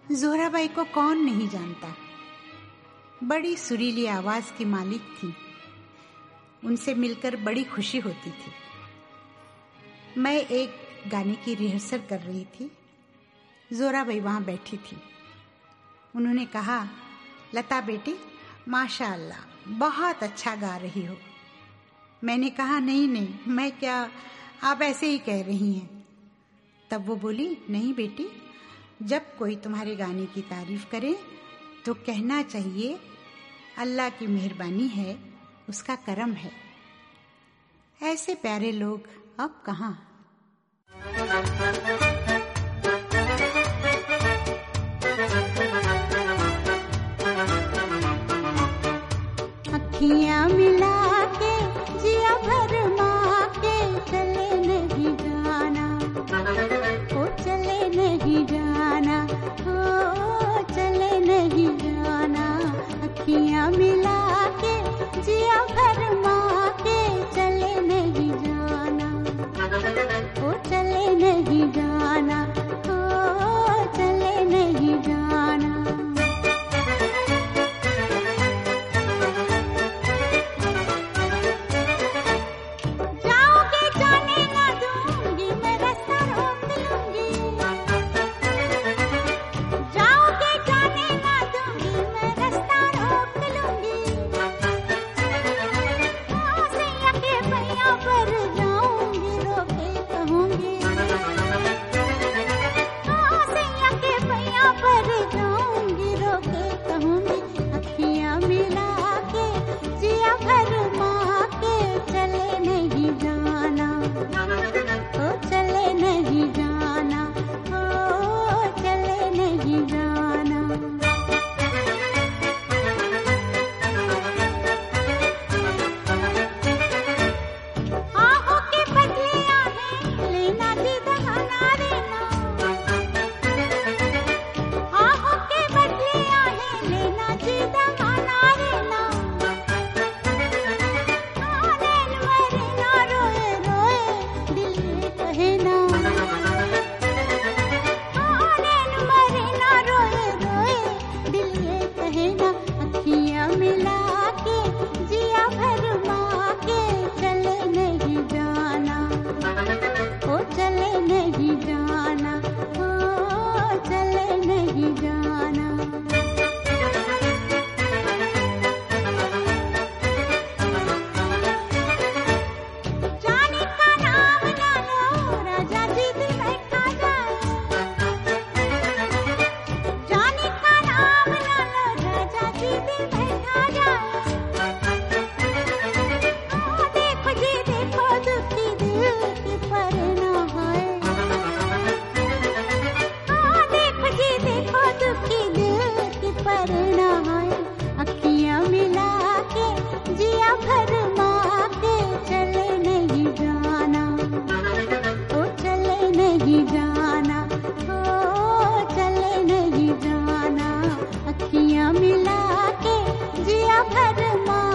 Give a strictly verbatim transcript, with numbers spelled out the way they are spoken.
जोहराबाई को कौन नहीं जानता। बड़ी सुरीली आवाज की मालिक थी। उनसे मिलकर बड़ी खुशी होती थी। मैं एक गाने की रिहर्सल कर रही थी। जोहराबाई वहाँ बैठी थी। उन्होंने कहा, लता बेटी, माशाअल्लाह, बहुत अच्छा गा रही हो। मैंने कहा, नहीं नहीं, मैं क्या, आप ऐसे ही कह रही हैं। तब वो बोली, नहीं बेटी, जब कोई तुम्हारे गाने की तारीफ करे तो कहना चाहिए अल्लाह की मेहरबानी है, उसका करम है। ऐसे प्यारे लोग अब कहाँ। अखियाँ मिला के जिया भरमा के चले नहीं जाना, ओ चले नहीं जाना, ओ चले नहीं जाना। अखियाँ मिला के जिया भरमा के चले नहीं जाना, ओ चले नहीं जाना, ओ चले नहीं जाना। अखियाँ मिला के जिया भरमा